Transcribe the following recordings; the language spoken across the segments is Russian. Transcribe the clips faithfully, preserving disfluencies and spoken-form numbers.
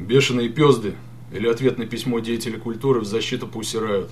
Бешеные пёзды или ответное письмо деятелей культуры в защиту Pussy Riot.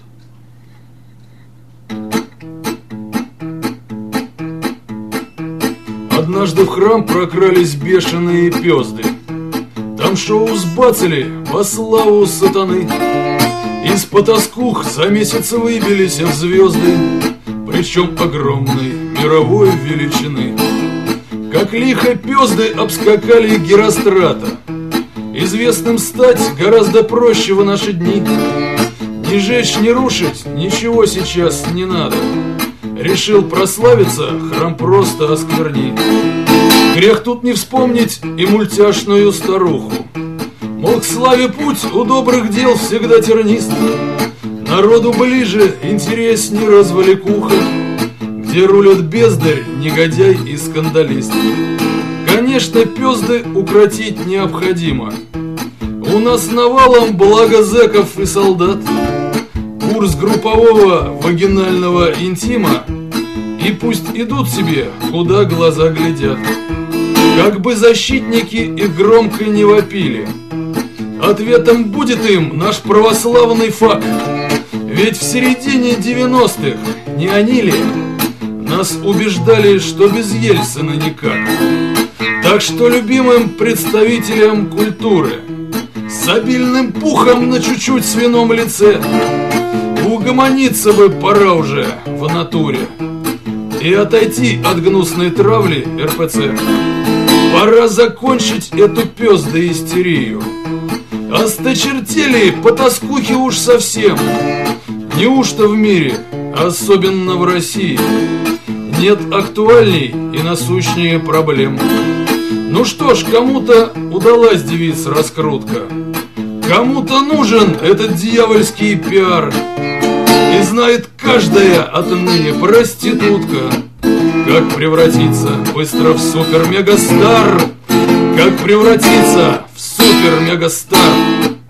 Однажды в храм прокрались бешеные пёзды. Там шоу сбацали во славу сатаны. Из потаскух за месяц выбились в звезды, причем огромной мировой величины. Как лихо пёзды обскакали Герострата. Известным стать гораздо проще в наши дни. Ни жечь, ни рушить ничего сейчас не надо. Решил прославиться, храм просто оскверни. Грех тут не вспомнить и мультяшную старуху. Мол, к славе путь у добрых дел всегда тернист. Народу ближе, интересней разваликуха, где рулят бездарь, негодяй и скандалист. Конечно, пёзды укротить необходимо. У нас навалом благо зэков и солдат. Курс группового вагинального интима. И пусть идут себе, куда глаза глядят. Как бы защитники их громко не вопили. Ответом будет им наш православный факт. Ведь в середине девяностых, не они ли, нас убеждали, что без Ельцина никак. Так что любимым представителям культуры с обильным пухом на чуть-чуть свином лице угомониться бы пора уже в натуре и отойти от гнусной травли эр пэ цэ. Пора закончить эту пёздо-истерию. Осточертели потаскухи уж совсем. Неужто в мире, особенно в России, нет актуальней и насущнее проблем? Ну что ж, кому-то удалась девиц-раскрутка. Кому-то нужен этот дьявольский пиар. И знает каждая отныне проститутка, как превратиться быстро в супер-мегастар. Как превратиться в супер-мегастар.